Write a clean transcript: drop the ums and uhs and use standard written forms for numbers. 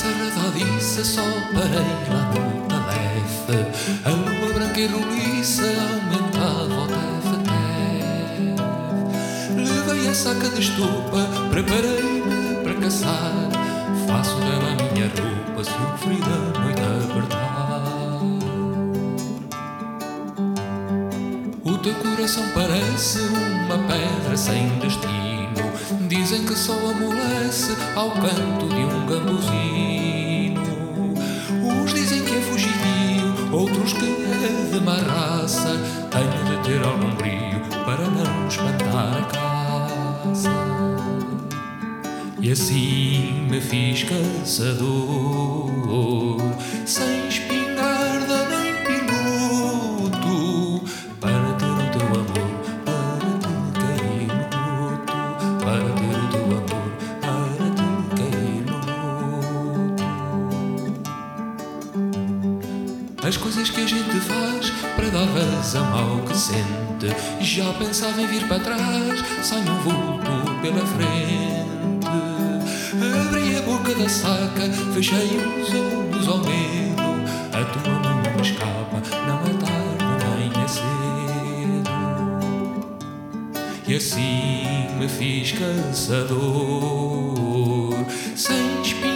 serra da Odiça só parei lá no Talefe. A lua branca e roliça aumentava o tefe-tefe. Levei a saca de estopa, preparei-me para caçar. Faço dela a minha roupa se o frio da noite apertar. O teu coração parece uma pedra sem destino. Dizem que só amolece ao canto de um gambuzino. Uns dizem que é fugitivo, outros que é de má raça. Tenho de ter algum brio para não espantar a caça. E assim me fiz caçador, sem espingarda nem piloto, para ter o teu amor, para te cair no loto, para ter o teu amor, para te cair no loto. As coisas que a gente faz para dar razão ao que sente. Já pensava em vir para trás, sai um vulto pela frente. Abri a boca da saca, fechei os olhos ao medo. A tua mão não me escapa, não é tarde nem é cedo. E assim me fiz caçador, sem espinho